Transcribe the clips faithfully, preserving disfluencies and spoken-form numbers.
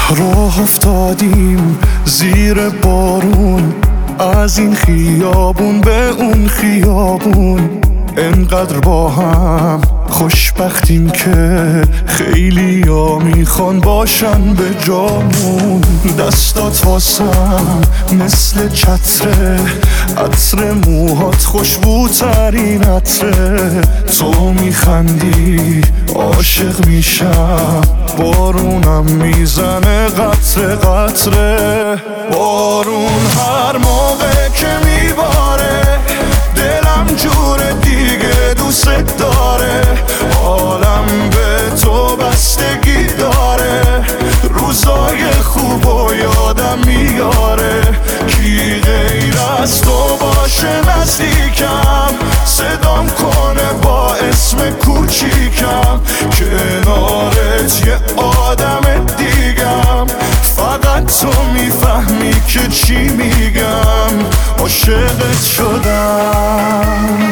راه افتادیم زیر بارون، از این خیابون به اون خیابون. انقدر با هم خوشبختیم که خیلی ها میخوان باشن به جامون. دستات واسم مثل چتره، عطر موهات خوشبوترین عطره. تو میخندی عاشق میشم، بارونم میزنه قطره قطره. بارون هر موقع که میباره دلم جور دیگه دوست داره. حالم به تو بستگی داره، روزای خوب و یادم میاره. کی غیر از تو باشه نزدیکم، صدام کنه با اسم کوچیکم. کنارت یه آدم دیگم، فقط تو میفهمی که چی میگم. عاشقت شدم،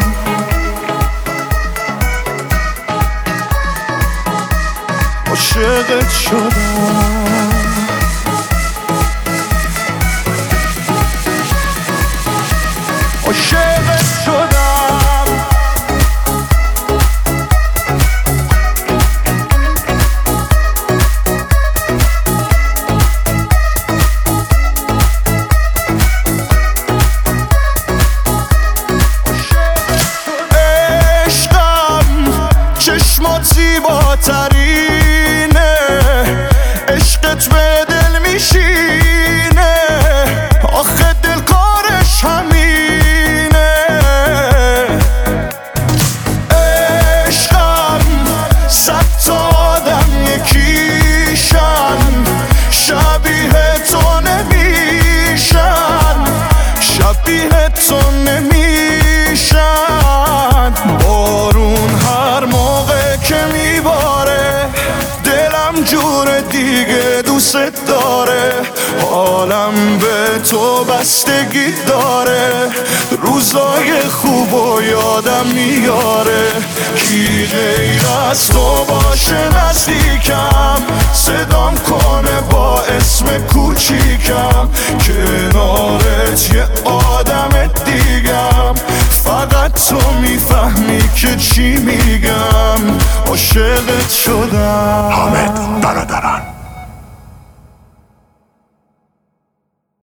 عاشقت شدم، عاشقت شدم. چشمات زیباترینه، عشقت به دل میشینه. آخه دل کارش همینه. عشقم صد تا آدم یکیشن، شبیه تو نمیشن، شبیه تو نمیشن. بارون هر موقع که میباره دلم جور دیگه دوست داره. حالم به تو بستگی داره، روزای خوب و یادم میاره. کی غیر از تو باشه نزدیکم، صدام کنه با اسم کوچیکم. کنارت یه آدم دیگم، فقط تو میفهمی که چی میگم. عاشقت شدم.